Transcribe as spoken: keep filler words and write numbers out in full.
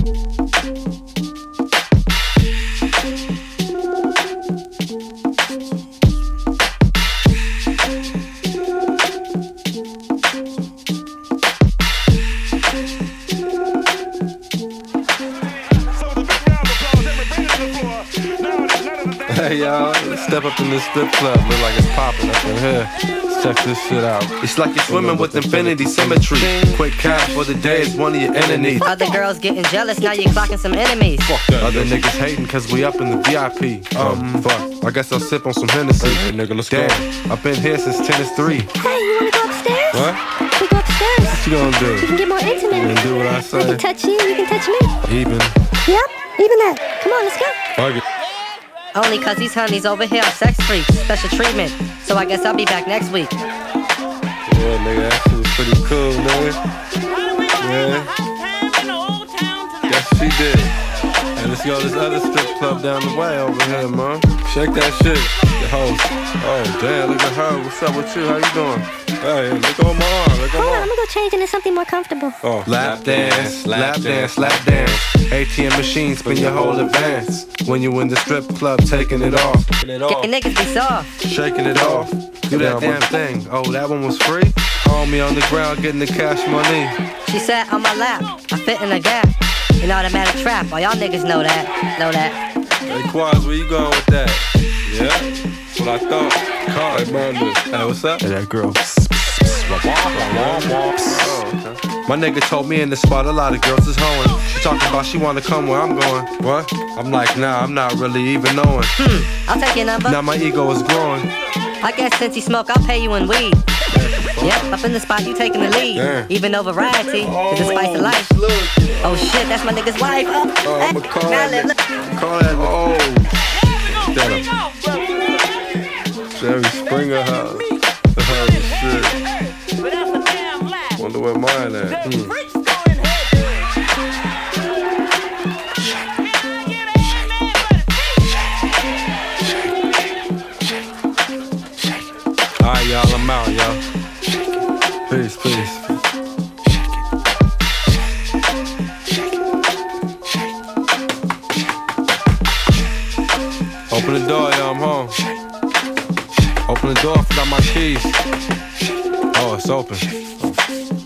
Hey y'all, step up in this strip club, look like it's popping up in here. Let's check this shit out. It's like you're swimming with infinity symmetry. Quick cash for the day is one of your enemies. Other girls getting jealous, now you're clocking some enemies. Fuck that. Other niggas hating cause we up in the V I P. Um, fuck, I guess I'll sip on some Hennessy. Hey, nigga, let's Damn, go. I've been here since ten is three. Hey, you wanna go upstairs? What? We go upstairs. What you gonna do? We can get more intimate. You gonna do what I say? I can touch you, you can touch me. Even. Yep, even that. Come on, let's go. Fuck it. Only cause these honeys over here are sex freaks. Special treatment. So I guess I'll be back next week. Yeah, nigga, that shit was pretty cool, nigga. Yeah. Yes, she did. And let's go to this other strip club down the way over here, man. Check that shit. The host. Oh, damn, look at her. What's up with you? How you doing? Hey, look on my arm. Look on Hold my on, arm. I'm gonna go change into something more comfortable. Oh, lap dance, lap dance, lap dance. A T M machine, spin your whole advance. When you in the strip club, taking it off. Taking it off. Getting niggas be soft. Shaking it off. Do that damn thing. Oh, that one was free? Homie on the ground getting the cash money. She sat on my lap. I fit in a gap. An automatic trap. All y'all niggas know that. Know that. Hey, Quaz, where you going with that? Yeah, that's what I thought. Car, hey, man, hey, what's up? Hey, that girl. Oh, okay. My nigga told me in the spot a lot of girls is hoeing. She talking about she wanna come where I'm going. What? I'm like, nah, I'm not really even knowing. Hmm, I'll take your number. Now my ego is growing. I guess since you smoke, I'll pay you in weed. Yep, up in the spot, you taking the lead. Damn. Even though variety is the spice of life. Oh shit, that's my nigga's wife. Oh, Oh, hey, I'ma call now that. live- Call that. Oh. That a Jerry Springer house. The house is shit. Wonder where mine at. Hmm. Alright, y'all, I'm out, y'all. Peace, peace. Open the door, y'all, I'm home. Open the door, I forgot my keys. Oh, it's open. Oh.